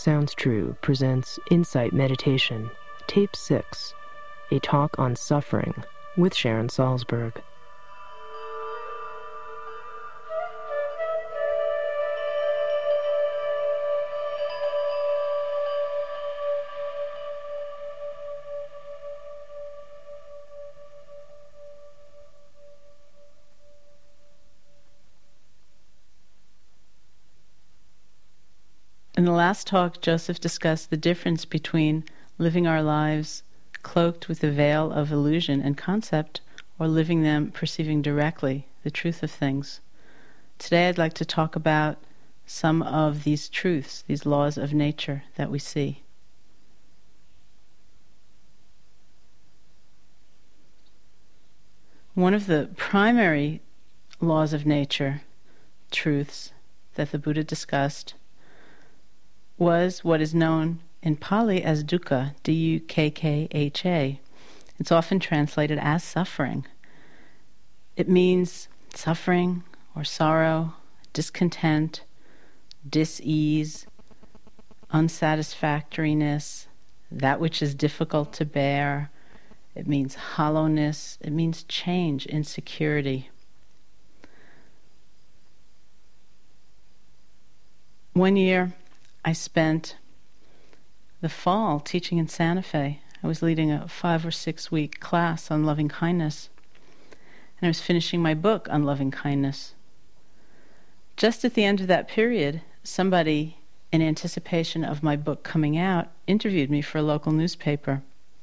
Sounds True presents Insight Meditation, Tape 6, a talk on suffering with Sharon Salzberg. In the last talk, Joseph discussed the difference between living our lives cloaked with the veil of illusion and concept, or living them perceiving directly the truth of things. Today I'd like to talk about some of these truths, these laws of nature that we see. One of the primary laws of nature, truths, that the Buddha discussed was what is known in Pali as dukkha, D-U-K-K-H-A. It's often translated as suffering. It means suffering or sorrow, discontent, dis-ease, unsatisfactoriness, that which is difficult to bear. It means hollowness. It means change, insecurity. One year, I spent the fall teaching in Santa Fe. I was leading a 5 or 6 week class on loving kindness, and I was finishing my book on loving kindness. Just at the end of that period, somebody, in anticipation of my book coming out, interviewed me for a local newspaper.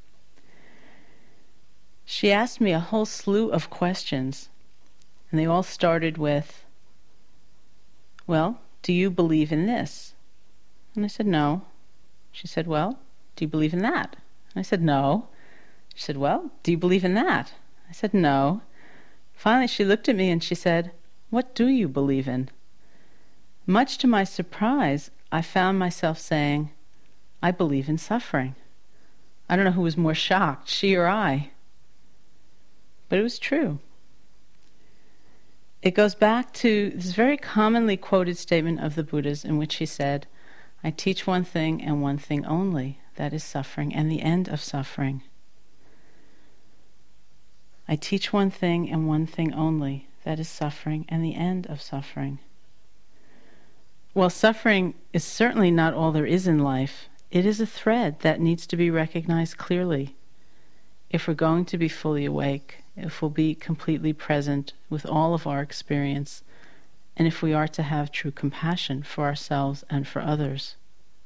She asked me a whole slew of questions, and they all started with, "Well, do you believe in this?" And I said, "No." She said, "Well, do you believe in that?" And I said, "No." She said, "Well, do you believe in that?" I said, "No." Finally, she looked at me and she said, "What do you believe in?" Much to my surprise, I found myself saying, "I believe in suffering." I don't know who was more shocked, she or I. But it was true. It goes back to this very commonly quoted statement of the Buddha's in which he said, "I teach one thing and one thing only, that is suffering and the end of suffering." I teach one thing and one thing only, that is suffering and the end of suffering. While suffering is certainly not all there is in life, it is a thread that needs to be recognized clearly. If we're going to be fully awake, if we'll be completely present with all of our experience, and if we are to have true compassion for ourselves and for others.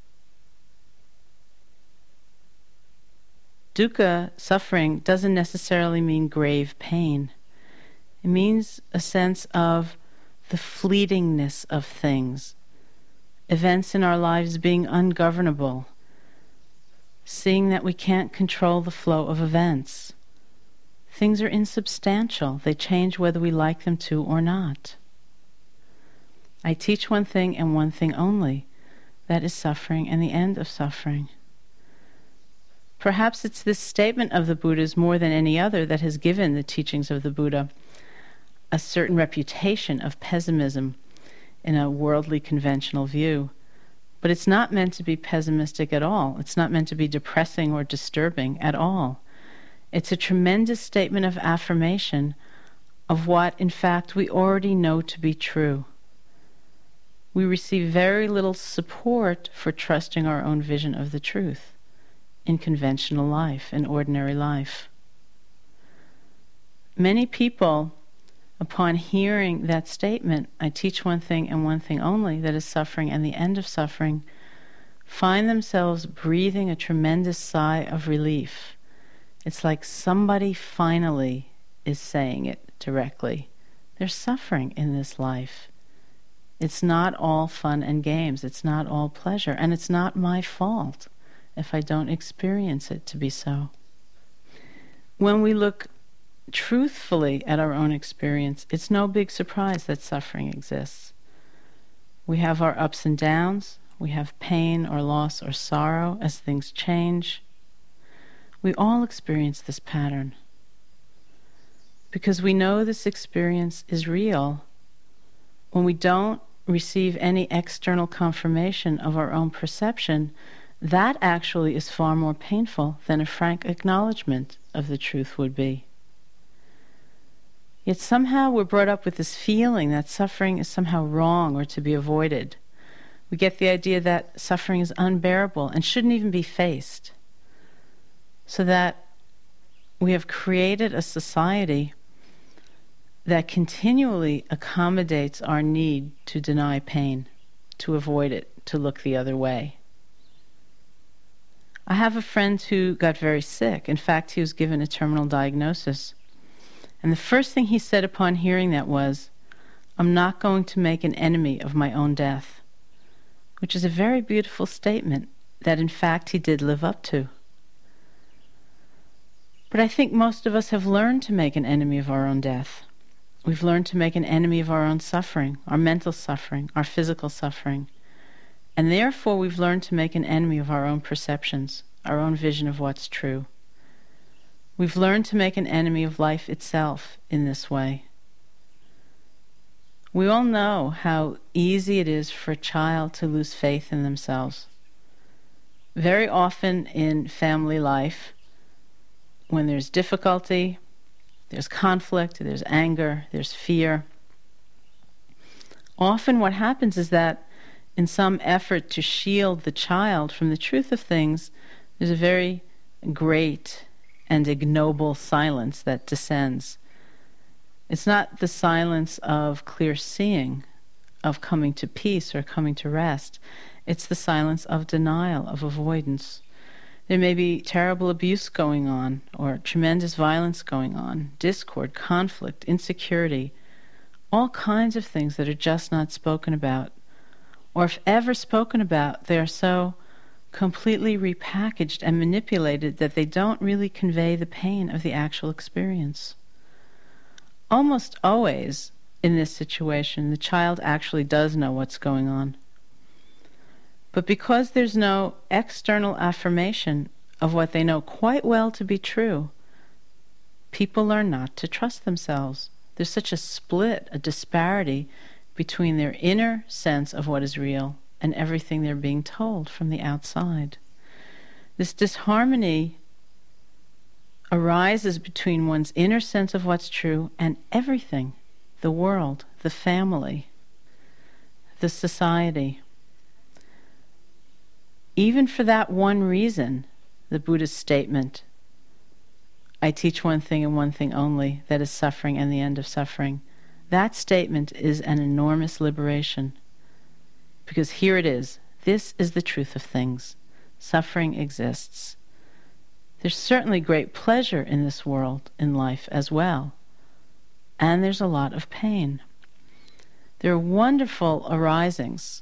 Dukkha, suffering, doesn't necessarily mean grave pain. It means a sense of the fleetingness of things, events in our lives being ungovernable, seeing that we can't control the flow of events. Things are insubstantial. They change whether we like them to or not. I teach one thing and one thing only, that is suffering and the end of suffering. Perhaps it's this statement of the Buddha's more than any other that has given the teachings of the Buddha a certain reputation of pessimism in a worldly conventional view. But it's not meant to be pessimistic at all. It's not meant to be depressing or disturbing at all. It's a tremendous statement of affirmation of what, in fact, we already know to be true. We receive very little support for trusting our own vision of the truth in conventional life, in ordinary life. Many people, upon hearing that statement, I teach one thing and one thing only, that is suffering and the end of suffering, find themselves breathing a tremendous sigh of relief. It's like somebody finally is saying it directly. There's suffering in this life. It's not all fun and games. It's not all pleasure. And it's not my fault if I don't experience it to be so. When we look truthfully at our own experience, it's no big surprise that suffering exists. We have our ups and downs. We have pain or loss or sorrow as things change. We all experience this pattern. Because we know this experience is real, when we don't receive any external confirmation of our own perception, that actually is far more painful than a frank acknowledgement of the truth would be. Yet somehow we're brought up with this feeling that suffering is somehow wrong or to be avoided. We get the idea that suffering is unbearable and shouldn't even be faced. So that we have created a society that continually accommodates our need to deny pain, to avoid it, to look the other way. I have a friend who got very sick. In fact, he was given a terminal diagnosis. And the first thing he said upon hearing that was, "I'm not going to make an enemy of my own death," which is a very beautiful statement that in fact he did live up to. But I think most of us have learned to make an enemy of our own death. We've learned to make an enemy of our own suffering, our mental suffering, our physical suffering. And therefore we've learned to make an enemy of our own perceptions, our own vision of what's true. We've learned to make an enemy of life itself in this way. We all know how easy it is for a child to lose faith in themselves. Very often in family life, when there's difficulty, there's conflict, there's anger, there's fear. Often what happens is that in some effort to shield the child from the truth of things, there's a very great and ignoble silence that descends. It's not the silence of clear seeing, of coming to peace or coming to rest. It's the silence of denial, of avoidance. There may be terrible abuse going on, or tremendous violence going on, discord, conflict, insecurity, all kinds of things that are just not spoken about. Or if ever spoken about, they are so completely repackaged and manipulated that they don't really convey the pain of the actual experience. Almost always in this situation, the child actually does know what's going on. But because there's no external affirmation of what they know quite well to be true, people learn not to trust themselves. There's such a split, a disparity between their inner sense of what is real and everything they're being told from the outside. This disharmony arises between one's inner sense of what's true and everything, the world, the family, the society. Even for that one reason, the Buddha's statement, "I teach one thing and one thing only, that is suffering and the end of suffering," that statement is an enormous liberation. Because here it is. This is the truth of things. Suffering exists. There's certainly great pleasure in this world, in life as well. And there's a lot of pain. There are wonderful arisings,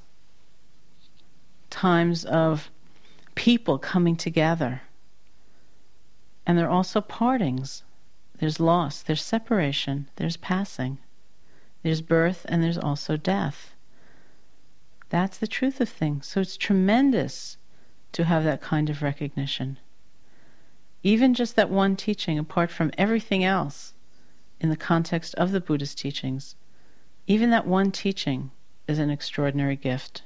times of people coming together. And there are also partings. There's loss, there's separation, there's passing. There's birth and there's also death. That's the truth of things. So it's tremendous to have that kind of recognition. Even just that one teaching, apart from everything else in the context of the Buddha's teachings, even that one teaching is an extraordinary gift.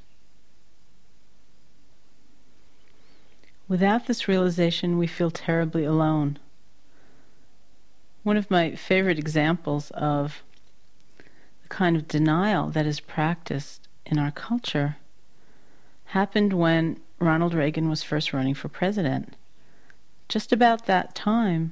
Without this realization, we feel terribly alone. One of my favorite examples of the kind of denial that is practiced in our culture happened when Ronald Reagan was first running for president. Just about that time,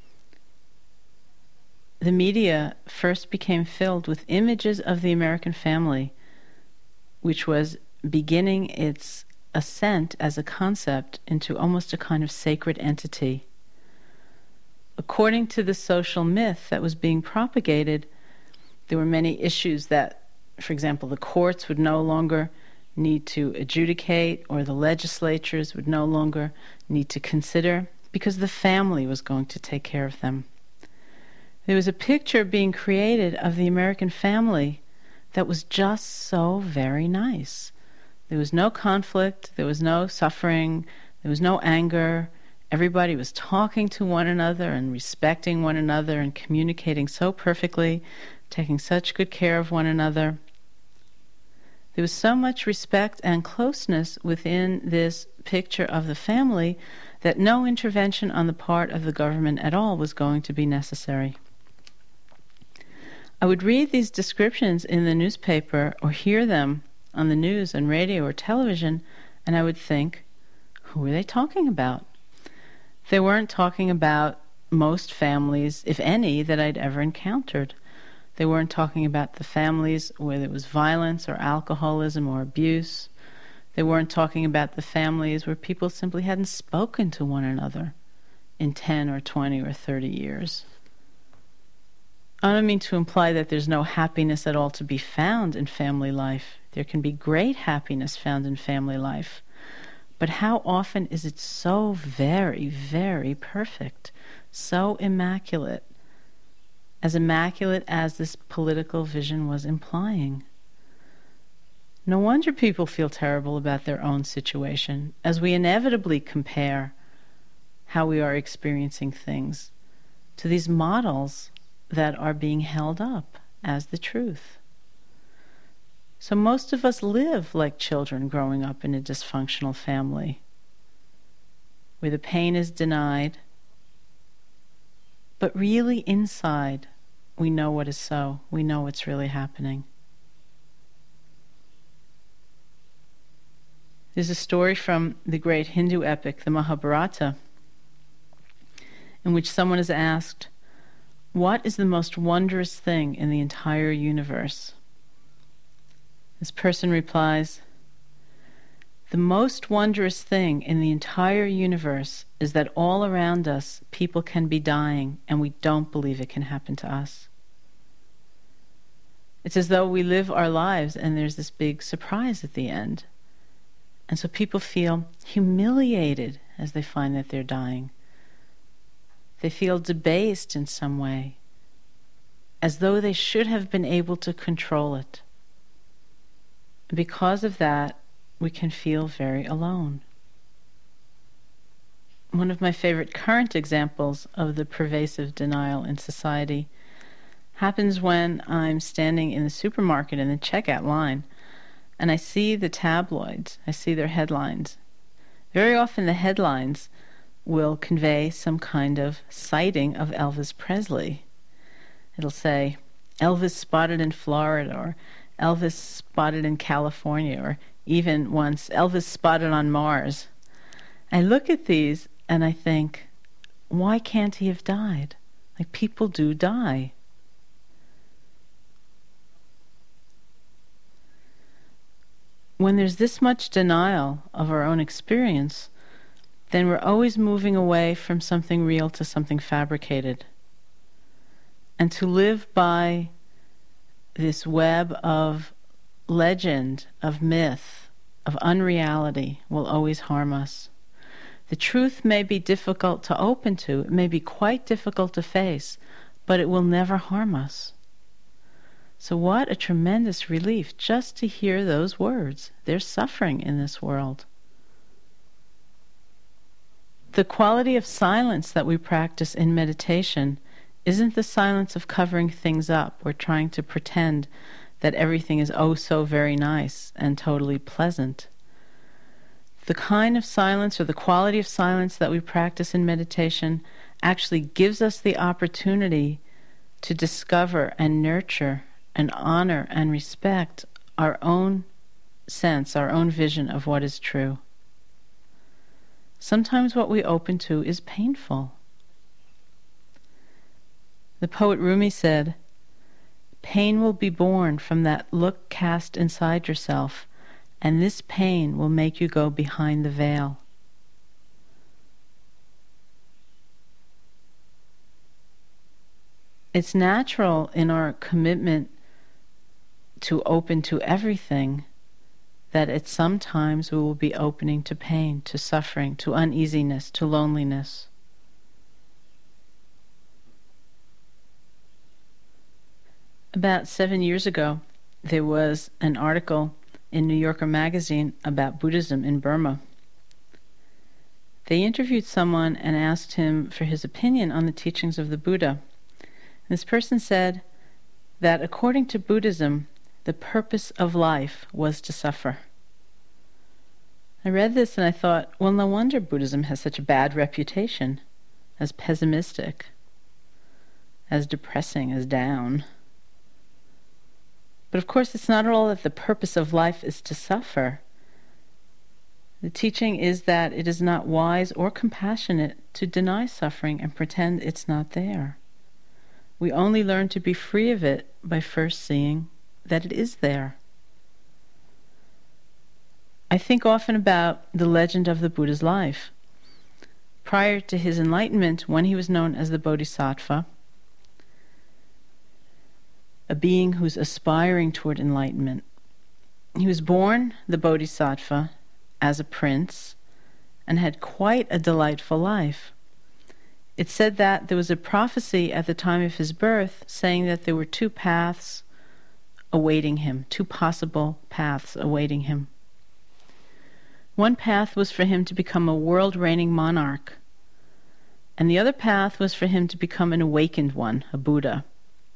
the media first became filled with images of the American family, which was beginning its ascent as a concept into almost a kind of sacred entity. According to the social myth that was being propagated, there were many issues that, for example, the courts would no longer need to adjudicate, or the legislatures would no longer need to consider, because the family was going to take care of them. There was a picture being created of the American family that was just so very nice. There was no conflict, there was no suffering, there was no anger. Everybody was talking to one another and respecting one another and communicating so perfectly, taking such good care of one another. There was so much respect and closeness within this picture of the family that no intervention on the part of the government at all was going to be necessary. I would read these descriptions in the newspaper or hear them on the news and radio or television, and I would think, who are they talking about? They weren't talking about most families, if any, that I'd ever encountered. They weren't talking about the families where there was violence or alcoholism or abuse. They weren't talking about the families where people simply hadn't spoken to one another in 10 or 20 or 30 years. I don't mean to imply that there's no happiness at all to be found in family life. There can be great happiness found in family life. But how often is it so very, very perfect, so immaculate as this political vision was implying? No wonder people feel terrible about their own situation, as we inevitably compare how we are experiencing things to these models that are being held up as the truth. So most of us live like children growing up in a dysfunctional family, where the pain is denied, but really inside we know what is so. We know what's really happening. There's a story from the great Hindu epic, the Mahabharata, in which someone is asked, what is the most wondrous thing in the entire universe? This person replies, the most wondrous thing in the entire universe is that all around us people can be dying and we don't believe it can happen to us. It's as though we live our lives and there's this big surprise at the end. And so people feel humiliated as they find that they're dying. They feel debased in some way, as though they should have been able to control it. And because of that, we can feel very alone. One of my favorite current examples of the pervasive denial in society happens when I'm standing in the supermarket in the checkout line and I see the tabloids, I see their headlines. Very often the headlines will convey some kind of sighting of Elvis Presley. It'll say, Elvis spotted in Florida, or Elvis spotted in California, or even once, Elvis spotted on Mars. I look at these and I think, why can't he have died? Like, people do die. When there's this much denial of our own experience, then we're always moving away from something real to something fabricated. And to live by this web of legend, of myth, of unreality will always harm us. The truth may be difficult to open to, it may be quite difficult to face, but it will never harm us. So what a tremendous relief just to hear those words. There's suffering in this world. The quality of silence that we practice in meditation isn't the silence of covering things up or trying to pretend that everything is oh so very nice and totally pleasant. The kind of silence or the quality of silence that we practice in meditation actually gives us the opportunity to discover and nurture and honor and respect our own sense, our own vision of what is true. Sometimes what we open to is painful. The poet Rumi said, "Pain will be born from that look cast inside yourself, and this pain will make you go behind the veil." It's natural in our commitment to open to everything that at some times we will be opening to pain, to suffering, to uneasiness, to loneliness. About 7 years ago, there was an article in New Yorker magazine about Buddhism in Burma. They interviewed someone and asked him for his opinion on the teachings of the Buddha. This person said that according to Buddhism, the purpose of life was to suffer. I read this and I thought, well, no wonder Buddhism has such a bad reputation, as pessimistic, as depressing, as down. But of course, it's not at all that the purpose of life is to suffer. The teaching is that it is not wise or compassionate to deny suffering and pretend it's not there. We only learn to be free of it by first seeing that it is there. I think often about the legend of the Buddha's life. Prior to his enlightenment, when he was known as the Bodhisattva, a being who's aspiring toward enlightenment, he was born the Bodhisattva as a prince and had quite a delightful life. It's said that there was a prophecy at the time of his birth saying that there were two paths awaiting him, two possible paths awaiting him. One path was for him to become a world-reigning monarch, and the other path was for him to become an awakened one, a Buddha.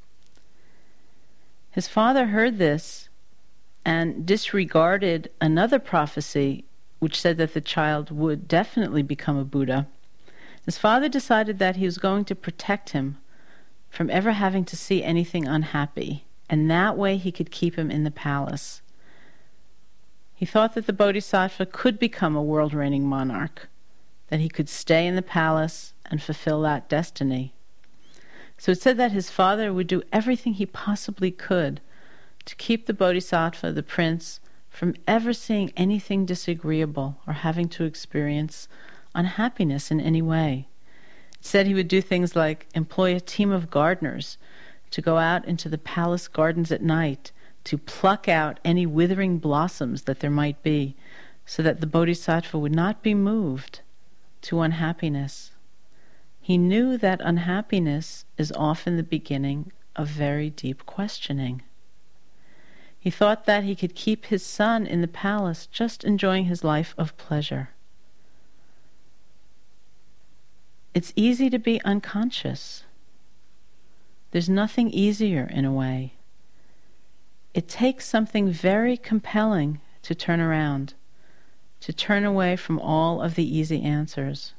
His father heard this and disregarded another prophecy which said that the child would definitely become a Buddha. His father decided that he was going to protect him from ever having to see anything unhappy, and that way he could keep him in the palace. He thought that the Bodhisattva could become a world-reigning monarch, that he could stay in the palace and fulfill that destiny. So it said that his father would do everything he possibly could to keep the Bodhisattva, the prince, from ever seeing anything disagreeable or having to experience unhappiness in any way. It said he would do things like employ a team of gardeners to go out into the palace gardens at night to pluck out any withering blossoms that there might be, so that the Bodhisattva would not be moved to unhappiness. He knew that unhappiness is often the beginning of very deep questioning. He thought that he could keep his son in the palace just enjoying his life of pleasure. It's easy to be unconscious. There's nothing easier in a way. It takes something very compelling to turn around, to turn away from all of the easy answers.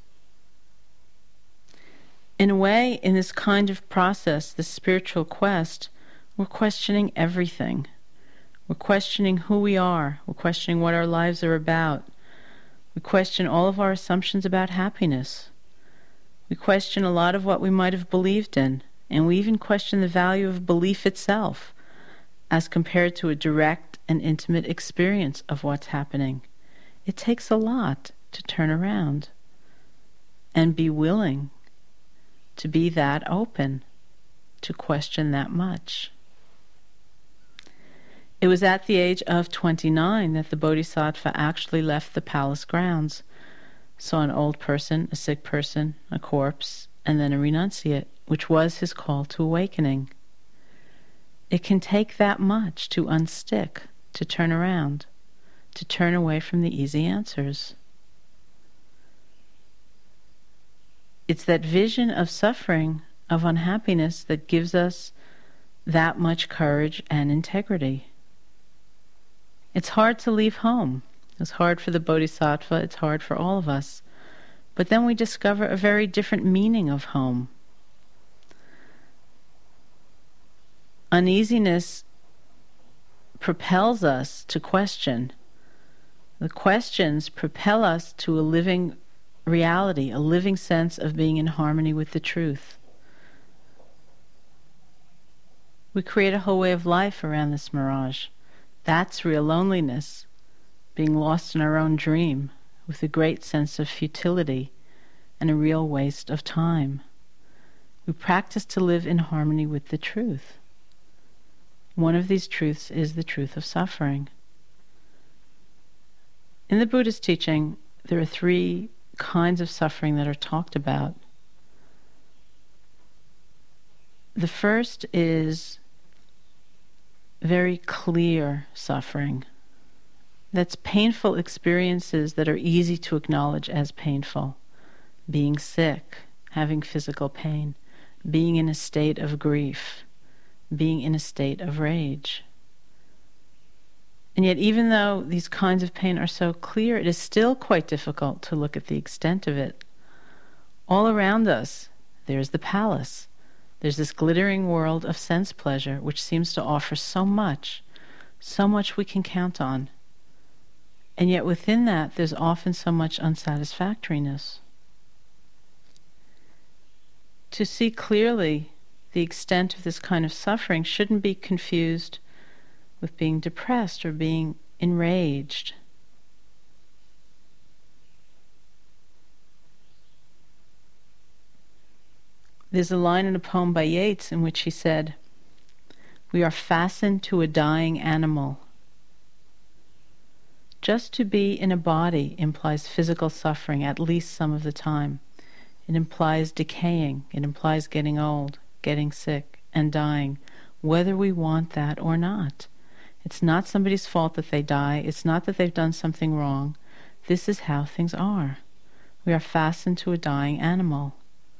In a way, in this kind of process, this spiritual quest, we're questioning everything. We're questioning who we are. We're questioning what our lives are about. We question all of our assumptions about happiness. We question a lot of what we might have believed in, and we even question the value of belief itself as compared to a direct and intimate experience of what's happening. It takes a lot to turn around and be willing to be that open, to question that much. It was at the age of 29 that the Bodhisattva actually left the palace grounds, saw an old person, a sick person, a corpse, and then a renunciate, which was his call to awakening. It can take that much to unstick, to turn around, to turn away from the easy answers. It's that vision of suffering, of unhappiness, that gives us that much courage and integrity. It's hard to leave home. It's hard for the Bodhisattva, it's hard for all of us. But then we discover a very different meaning of home. Uneasiness propels us to question. The questions propel us to a living reality, a living sense of being in harmony with the truth. We create a whole way of life around this mirage. That's real loneliness, being lost in our own dream with a great sense of futility and a real waste of time. We practice to live in harmony with the truth. One of these truths is the truth of suffering. In the Buddhist teaching, there are three kinds of suffering that are talked about. The first is very clear suffering. That's painful experiences that are easy to acknowledge as painful. Being sick, having physical pain, being in a state of grief, being in a state of rage. And yet, even though these kinds of pain are so clear, it is still quite difficult to look at the extent of it. All around us, there's the palace. There's this glittering world of sense pleasure, which seems to offer so much we can count on. And yet within that, there's often so much unsatisfactoriness. To see clearly the extent of this kind of suffering shouldn't be confused with being depressed or being enraged. There's a line in a poem by Yeats in which he said, "We are fastened to a dying animal." Just to be in a body implies physical suffering at least some of the time. It implies decaying. It implies getting old, getting sick, and dying, whether we want that or not. It's not somebody's fault that they die. It's not that they've done something wrong. This is how things are. We are fastened to a dying animal.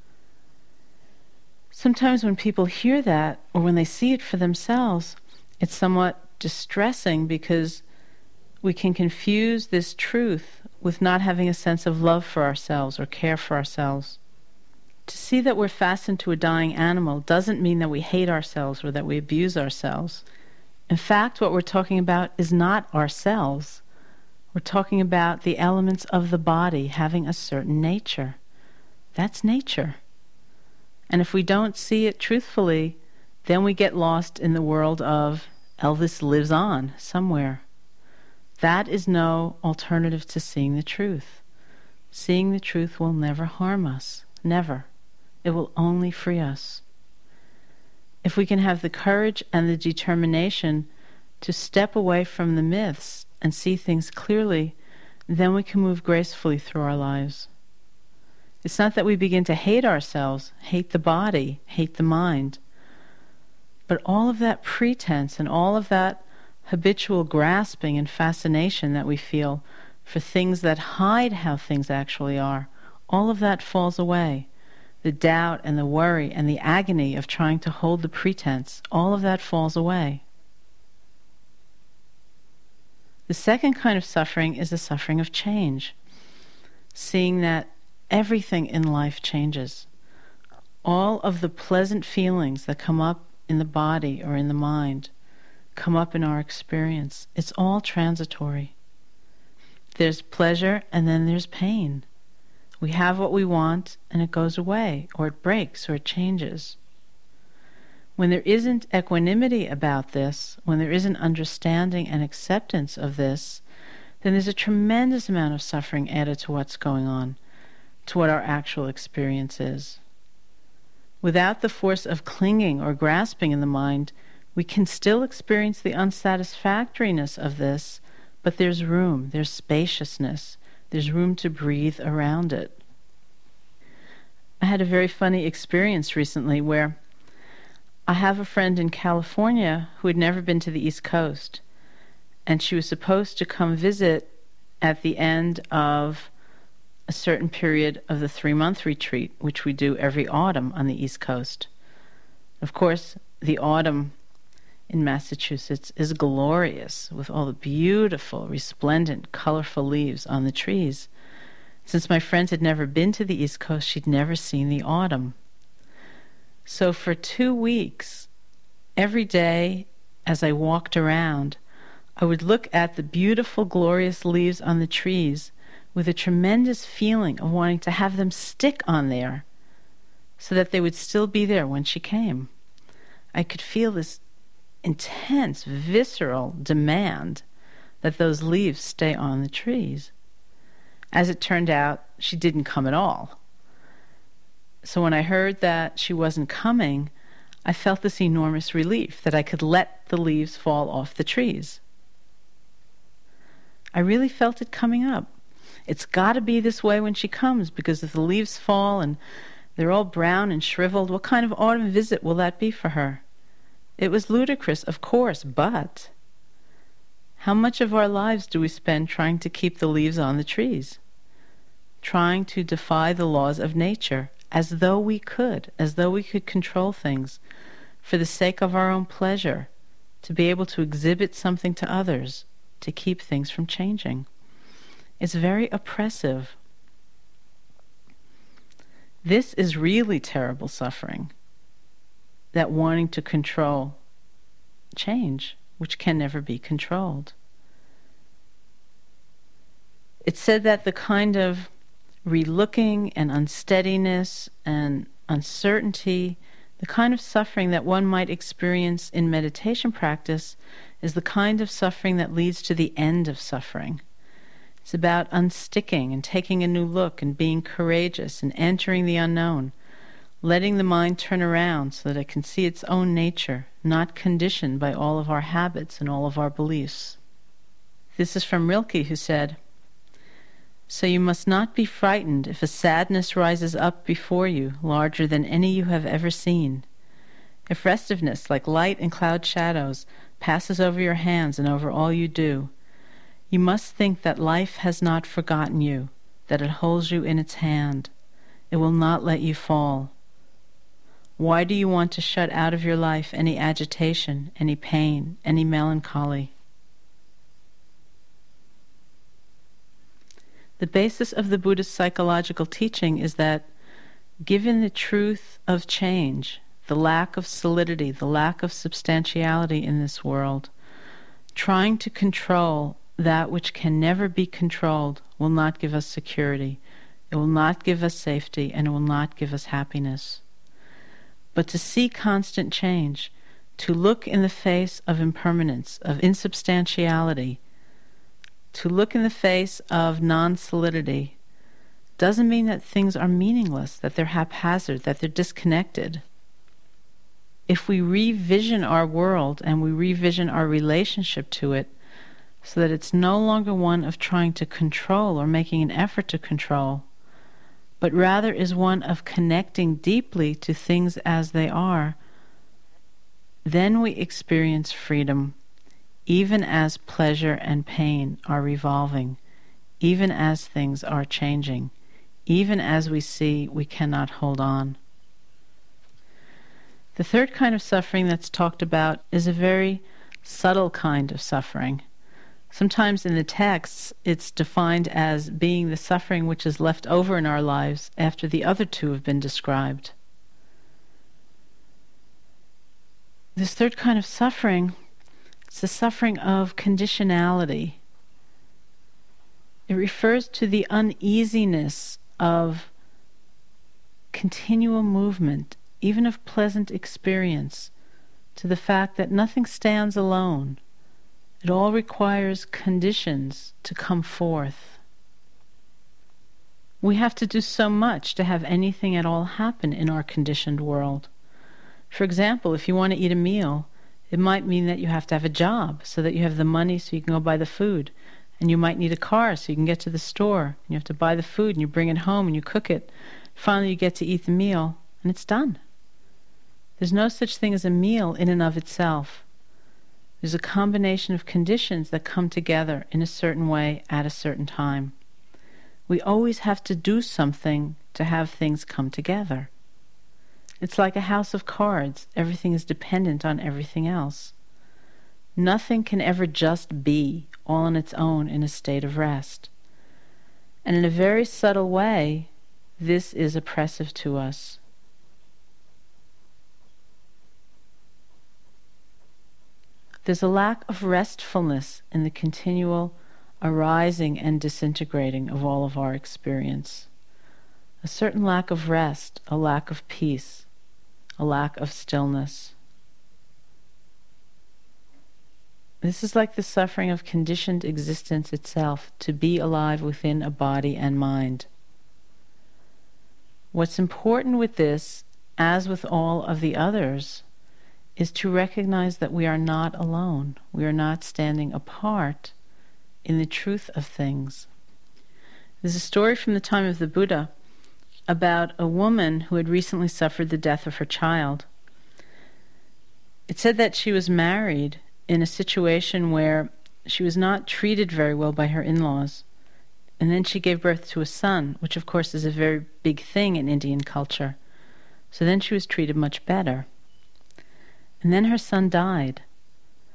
Sometimes when people hear that, or when they see it for themselves, it's somewhat distressing because we can confuse this truth with not having a sense of love for ourselves or care for ourselves. To see that we're fastened to a dying animal doesn't mean that we hate ourselves or that we abuse ourselves. In fact, what we're talking about is not ourselves. We're talking about the elements of the body having a certain nature. That's nature. And if we don't see it truthfully, then we get lost in the world of Elvis lives on somewhere. That is no alternative to seeing the truth. Seeing the truth will never harm us. Never. It will only free us. If we can have the courage and the determination to step away from the myths and see things clearly, then we can move gracefully through our lives. It's not that we begin to hate ourselves, hate the body, hate the mind, but all of that pretense and all of that habitual grasping and fascination that we feel for things that hide how things actually are, all of that falls away. The doubt and the worry and the agony of trying to hold the pretense, all of that falls away. The second kind of suffering is the suffering of change, seeing that everything in life changes. All of the pleasant feelings that come up in the body or in the mind come up in our experience. It's all transitory. There's pleasure and then there's pain. We have what we want and it goes away, or it breaks, or it changes. When there isn't equanimity about this, when there isn't understanding and acceptance of this, then there's a tremendous amount of suffering added to what's going on, to what our actual experience is. Without the force of clinging or grasping in the mind, we can still experience the unsatisfactoriness of this, but there's room, there's spaciousness, there's room to breathe around it. I had a very funny experience recently where I have a friend in California who had never been to the East Coast, and she was supposed to come visit at the end of a certain period of the 3-month retreat, which we do every autumn on the East Coast. Of course, the autumn in Massachusetts is glorious with all the beautiful, resplendent, colorful leaves on the trees. Since my friend had never been to the East Coast, she'd never seen the autumn. So for 2 weeks, every day as I walked around, I would look at the beautiful, glorious leaves on the trees with a tremendous feeling of wanting to have them stick on there so that they would still be there when she came. I could feel this intense, visceral demand that those leaves stay on the trees. As it turned out, she didn't come at all. So when I heard that she wasn't coming, I felt this enormous relief that I could let the leaves fall off the trees. I really felt it coming up. It's got to be this way when she comes, because if the leaves fall and they're all brown and shriveled, what kind of autumn visit will that be for her? It was ludicrous, of course, but how much of our lives do we spend trying to keep the leaves on the trees? Trying to defy the laws of nature, as though we could control things for the sake of our own pleasure, to be able to exhibit something to others, to keep things from changing. It's very oppressive. This is really terrible suffering, that wanting to control change, which can never be controlled. It's said that the kind of relooking and unsteadiness and uncertainty, the kind of suffering that one might experience in meditation practice, is the kind of suffering that leads to the end of suffering. It's about unsticking and taking a new look and being courageous and entering the unknown, letting the mind turn around so that it can see its own nature, not conditioned by all of our habits and all of our beliefs. This is from Rilke, who said, "So you must not be frightened if a sadness rises up before you, larger than any you have ever seen. If restiveness, like light and cloud shadows, passes over your hands and over all you do, you must think that life has not forgotten you, that it holds you in its hand. It will not let you fall. Why do you want to shut out of your life any agitation, any pain, any melancholy?" The basis of the Buddhist psychological teaching is that, given the truth of change, the lack of solidity, the lack of substantiality in this world, trying to control that which can never be controlled will not give us security, it will not give us safety, and it will not give us happiness. But to see constant change, to look in the face of impermanence, of insubstantiality, to look in the face of non-solidity, doesn't mean that things are meaningless, that they're haphazard, that they're disconnected. If we revision our world and we revision our relationship to it so that it's no longer one of trying to control or making an effort to control, but rather is one of connecting deeply to things as they are, then we experience freedom, even as pleasure and pain are revolving, even as things are changing, even as we see we cannot hold on. The third kind of suffering that's talked about is a very subtle kind of suffering. Sometimes in the texts it's defined as being the suffering which is left over in our lives after the other two have been described. This third kind of suffering is the suffering of conditionality. It refers to the uneasiness of continual movement, even of pleasant experience, to the fact that nothing stands alone. It all requires conditions to come forth. We have to do so much to have anything at all happen in our conditioned world. For example, if you want to eat a meal, it might mean that you have to have a job so that you have the money so you can go buy the food. And you might need a car so you can get to the store. And you have to buy the food and you bring it home and you cook it. Finally you get to eat the meal and it's done. There's no such thing as a meal in and of itself. There's a combination of conditions that come together in a certain way at a certain time. We always have to do something to have things come together. It's like a house of cards. Everything is dependent on everything else. Nothing can ever just be all on its own in a state of rest. And in a very subtle way, this is oppressive to us. There's a lack of restfulness in the continual arising and disintegrating of all of our experience. A certain lack of rest, a lack of peace, a lack of stillness. This is like the suffering of conditioned existence itself, to be alive within a body and mind. What's important with this, as with all of the others, is to recognize that we are not alone. We are not standing apart in the truth of things. There's a story from the time of the Buddha about a woman who had recently suffered the death of her child. It said that she was married in a situation where she was not treated very well by her in-laws. And then she gave birth to a son, which of course is a very big thing in Indian culture. So then she was treated much better. And then her son died.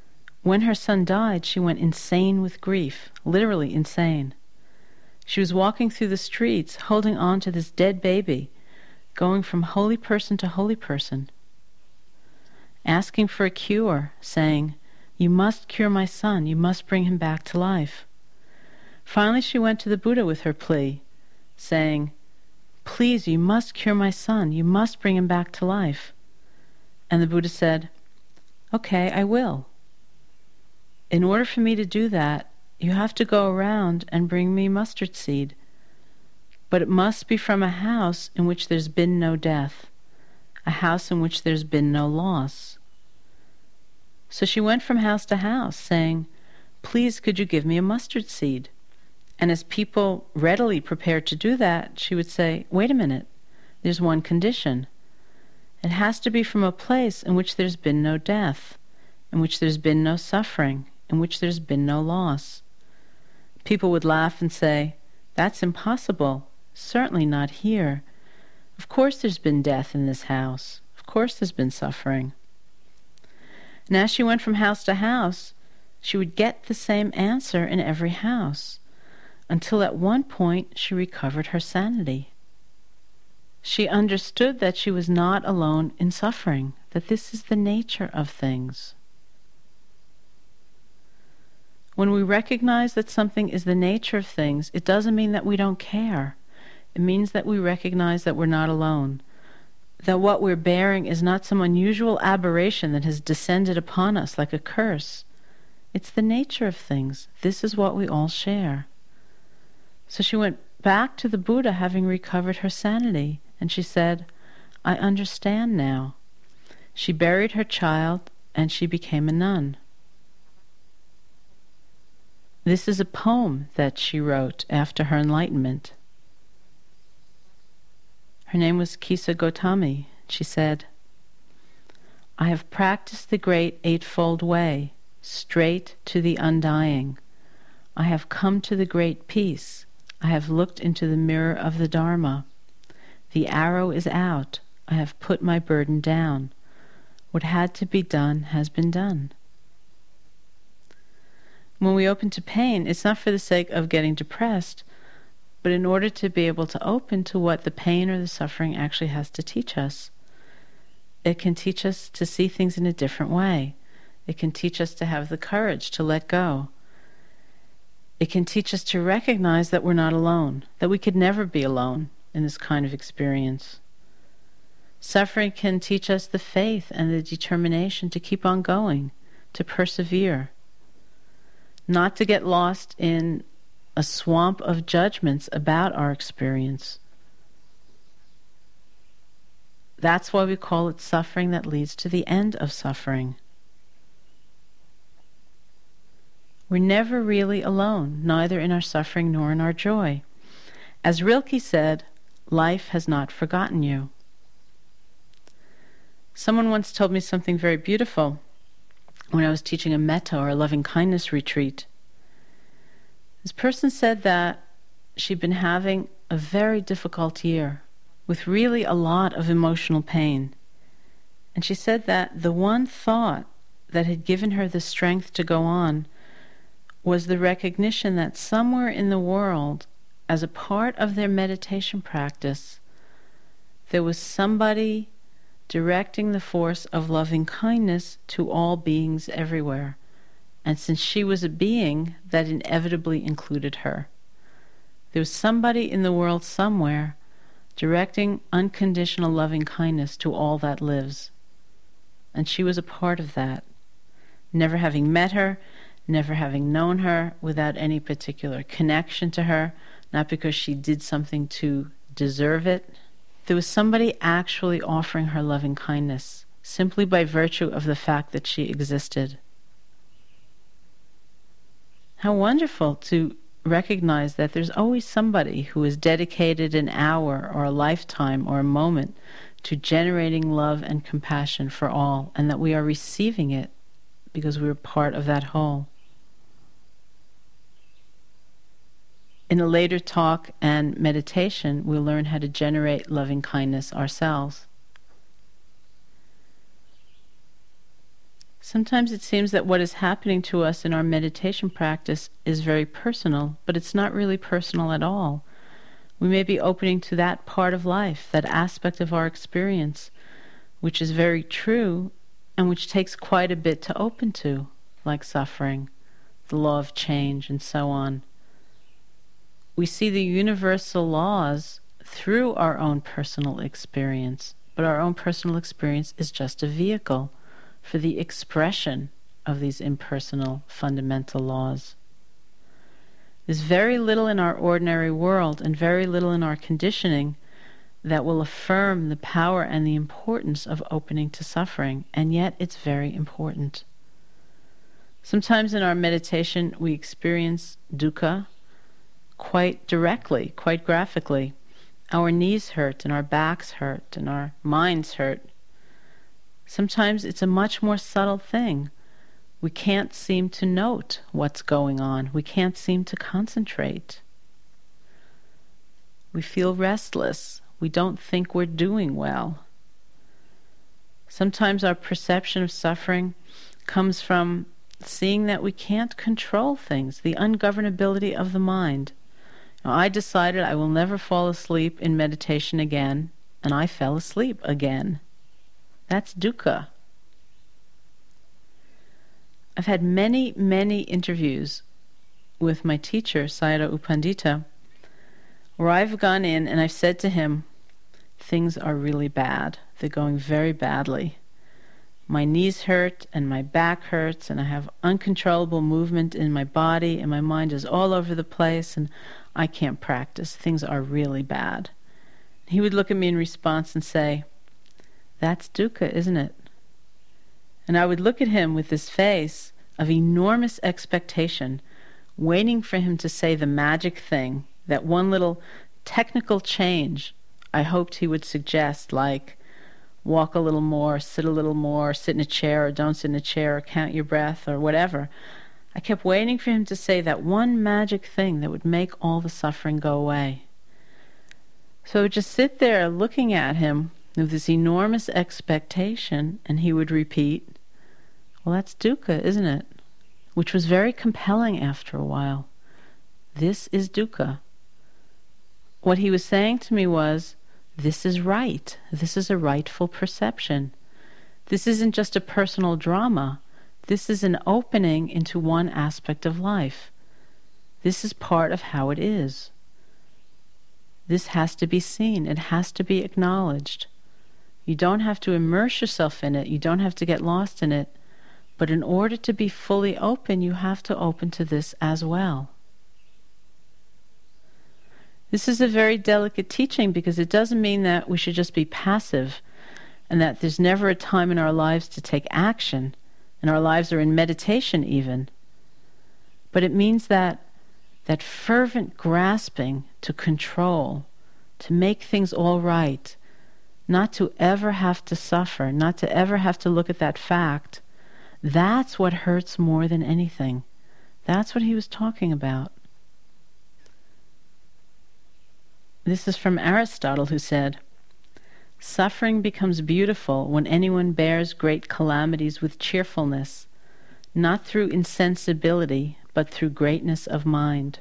when her son died, she went insane with grief, literally insane. She was walking through the streets, holding on to this dead baby, going from holy person to holy person, asking for a cure, saying, "You must cure my son, you must bring him back to life." Finally, she went to the Buddha with her plea, saying, "Please, you must cure my son, you must bring him back to life." And the Buddha said, "Okay, I will. In order for me to do that, you have to go around and bring me mustard seed. But it must be from a house in which there's been no death, a house in which there's been no loss." So she went from house to house, saying, "Please, could you give me a mustard seed?" And as people readily prepared to do that, she would say, "Wait a minute, there's one condition. It has to be from a place in which there's been no death, in which there's been no suffering, in which there's been no loss." People would laugh and say, "That's impossible. Certainly not here. Of course there's been death in this house. Of course there's been suffering." And as she went from house to house, she would get the same answer in every house, until at one point she recovered her sanity. She understood that she was not alone in suffering, that this is the nature of things. When we recognize that something is the nature of things, it doesn't mean that we don't care. It means that we recognize that we're not alone, that what we're bearing is not some unusual aberration that has descended upon us like a curse. It's the nature of things. This is what we all share. So she went back to the Buddha having recovered her sanity, and she said, "I understand now." She buried her child, and she became a nun. This is a poem that she wrote after her enlightenment. Her name was Kisa Gotami. She said, "I have practiced the great eightfold way, straight to the undying. I have come to the great peace. I have looked into the mirror of the Dharma. The arrow is out. I have put my burden down. What had to be done has been done." When we open to pain, it's not for the sake of getting depressed, but in order to be able to open to what the pain or the suffering actually has to teach us. It can teach us to see things in a different way. It can teach us to have the courage to let go. It can teach us to recognize that we're not alone, that we could never be alone in this kind of experience. Suffering can teach us the faith and the determination to keep on going, to persevere, not to get lost in a swamp of judgments about our experience. That's why we call it suffering that leads to the end of suffering. We're never really alone, neither in our suffering nor in our joy. As Rilke said, life has not forgotten you. Someone once told me something very beautiful when I was teaching a metta or a loving-kindness retreat. This person said that she'd been having a very difficult year with really a lot of emotional pain. And she said that the one thought that had given her the strength to go on was the recognition that somewhere in the world, as a part of their meditation practice, there was somebody directing the force of loving kindness to all beings everywhere. And since she was a being, that inevitably included her. There was somebody in the world somewhere directing unconditional loving kindness to all that lives. And she was a part of that. Never having met her, never having known her, without any particular connection to her, not because she did something to deserve it. There was somebody actually offering her loving kindness, simply by virtue of the fact that she existed. How wonderful to recognize that there's always somebody who has dedicated an hour or a lifetime or a moment to generating love and compassion for all, and that we are receiving it because we're part of that whole. In a later talk and meditation, we'll learn how to generate loving kindness ourselves. Sometimes it seems that what is happening to us in our meditation practice is very personal, but it's not really personal at all. We may be opening to that part of life, that aspect of our experience, which is very true and which takes quite a bit to open to, like suffering, the law of change, and so on. We see the universal laws through our own personal experience, but our own personal experience is just a vehicle for the expression of these impersonal fundamental laws. There's very little in our ordinary world and very little in our conditioning that will affirm the power and the importance of opening to suffering, and yet it's very important. Sometimes in our meditation we experience dukkha quite directly, quite graphically. Our knees hurt and our backs hurt and our minds hurt. Sometimes it's a much more subtle thing. We can't seem to note what's going on. We can't seem to concentrate. We feel restless. We don't think we're doing well. Sometimes our perception of suffering comes from seeing that we can't control things, the ungovernability of the mind. Now, I decided I will never fall asleep in meditation again, and I fell asleep again. That's dukkha. I've had many, many interviews with my teacher, Sayadaw U Pandita, where I've gone in and I've said to him, things are really bad. They're going very badly. My knees hurt and my back hurts and I have uncontrollable movement in my body and my mind is all over the place and I can't practice. Things are really bad. He would look at me in response and say, that's dukkha, isn't it? And I would look at him with this face of enormous expectation, waiting for him to say the magic thing, that one little technical change I hoped he would suggest, like walk a little more, sit in a chair, or don't sit in a chair, or count your breath, or whatever. I kept waiting for him to say that one magic thing that would make all the suffering go away. So I would just sit there looking at him with this enormous expectation, and he would repeat, well, that's dukkha, isn't it? Which was very compelling after a while. This is dukkha. What he was saying to me was, this is right. This is a rightful perception. This isn't just a personal drama. This is an opening into one aspect of life. This is part of how it is. This has to be seen. It has to be acknowledged. You don't have to immerse yourself in it. You don't have to get lost in it. But in order to be fully open, you have to open to this as well. This is a very delicate teaching because it doesn't mean that we should just be passive and that there's never a time in our lives to take action, and our lives are in meditation even. But it means that fervent grasping to control, to make things all right, not to ever have to suffer, not to ever have to look at that fact, that's what hurts more than anything. That's what he was talking about. This is from Aristotle, who said, suffering becomes beautiful when anyone bears great calamities with cheerfulness, not through insensibility, but through greatness of mind.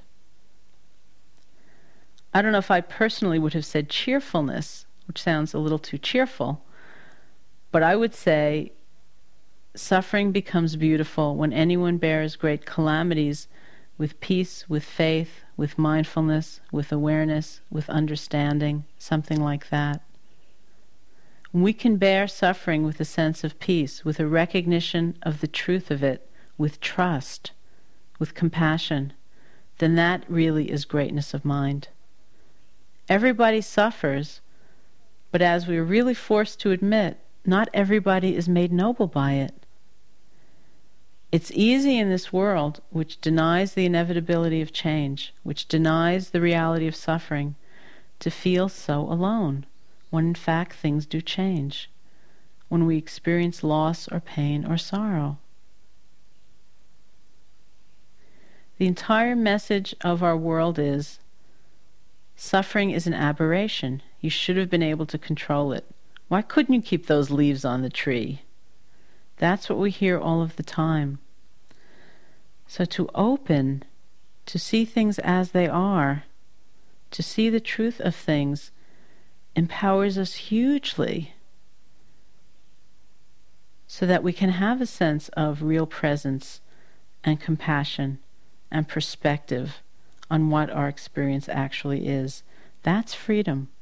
I don't know if I personally would have said cheerfulness, which sounds a little too cheerful, but I would say suffering becomes beautiful when anyone bears great calamities with peace, with faith, with mindfulness, with awareness, with understanding, something like that. We can bear suffering with a sense of peace, with a recognition of the truth of it, with trust, with compassion, then that really is greatness of mind. Everybody suffers, but as we're really forced to admit, not everybody is made noble by it. It's easy in this world, which denies the inevitability of change, which denies the reality of suffering, to feel so alone, when in fact things do change, when we experience loss or pain or sorrow. The entire message of our world is, suffering is an aberration. You should have been able to control it. Why couldn't you keep those leaves on the tree? That's what we hear all of the time. So to open, to see things as they are, to see the truth of things, empowers us hugely so that we can have a sense of real presence and compassion and perspective on what our experience actually is. That's freedom.